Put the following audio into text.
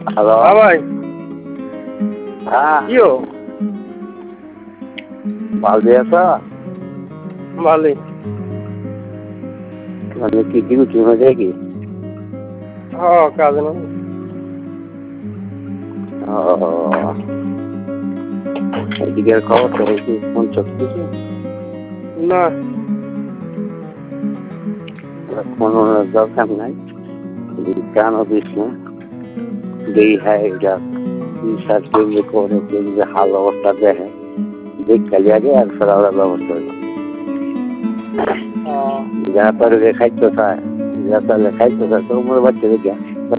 Hello. হ্যাঁ ভাই, হ্যাঁ, কি হো? ভালো আছো? ভালোই। মানে কি ডিউটি হয়ে কি? হ্যাঁ, কাজে না। ও, এদিকের খবর তো কি ফোন চলতেছে? না, কোনো দরকার নাই, কেন দিস না? যেই হ্যাঁ এটা রিসার্চ কেন্দ্রে করে কেন্দ্রে হাল অবস্থা দেখে দেখ খালি আগে আর ফেরার ব্যবস্থা হবে। যারা তাহলে খাইতে চায়, যারা তাহলে খাইতে চায় তো উমর বাচ্চা দেখে